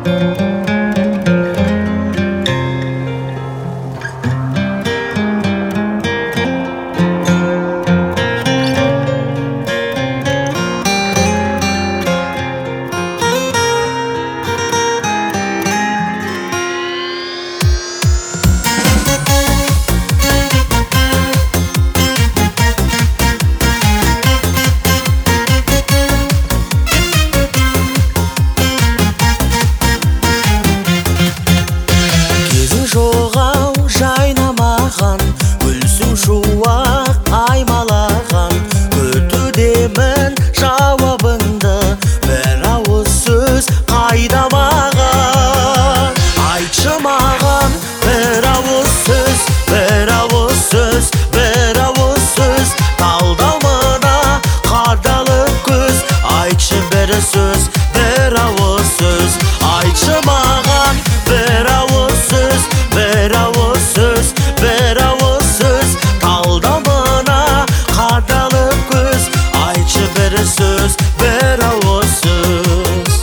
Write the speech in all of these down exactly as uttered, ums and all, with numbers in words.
Жоғау жайнамаған, гүлсің шуақ аймалаған, күтудемін жауабыңды, бір ауыз сөз қайда маған? Айтшы маған бір ауыз сөз, бір ауыз сөз, бір ауыз сөз, талдау мына қадалы көз. Айтшы бір сөз, бір ауыз сөз, айтшы маған бір ауыз сөз, бір ауыз сөз, бір ауыз сөз, талдау мына қадалы көз. Айтшы бір сөз, бір ауыз сөз.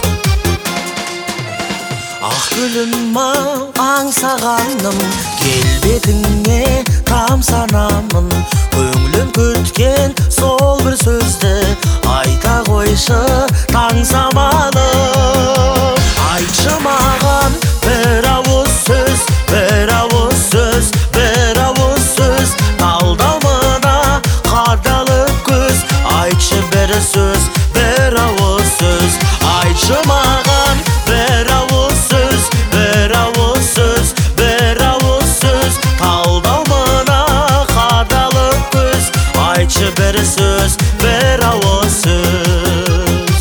Ақ гүлім-ау, аңсағаным, келбетіңе тамсанамын. Көңілім күткен сол бір сөзді айта қойшы таң самалым. Айтшы маған бір ауыз сөз, бір ауыз сөз, бір ауыз сөз, талдау мына қадалы көз. Айтшы бір сөз, бір ауыз сөз, айтшы маған бір ауыз сөз, бір ауыз сөз, бір ауыз сөз, талдау мына қадалы көз. Айтшы бір сөз, бір ауыз сөз.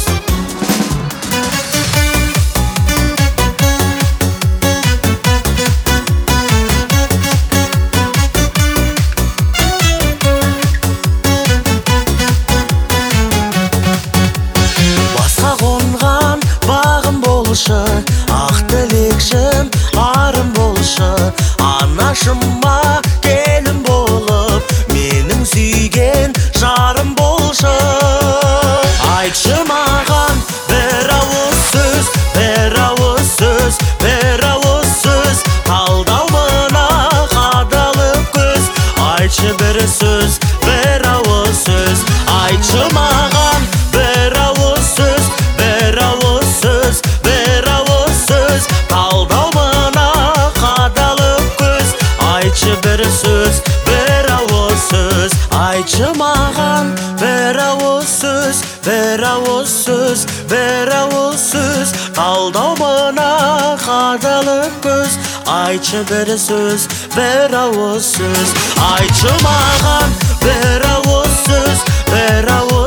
Ақ тілекшім арым болшы, анашыма келін болып, менің сүйген жарым болшы. Айтшы маған бір ауыз сөз, бір ауыз сөз, бір ауыз сөз, талдау мына қадалы көз. Айтшы бір сөз, бір ауыз сөз, айтшы маған бір ауыз сөз, бір ауыз сөз, бір ауыз сөз, талдау мына қадалы көз. Айтшы бір сөз, бір ауыз сөз, айтшы маған бір ауыз сөз, бір ауыз сөз, бір ауыз сөз, талдау мына қадалы көз. Айтшы бір сөз, бір ауыз сөз, айтшы маған бір ауыз сөз, бір ауыз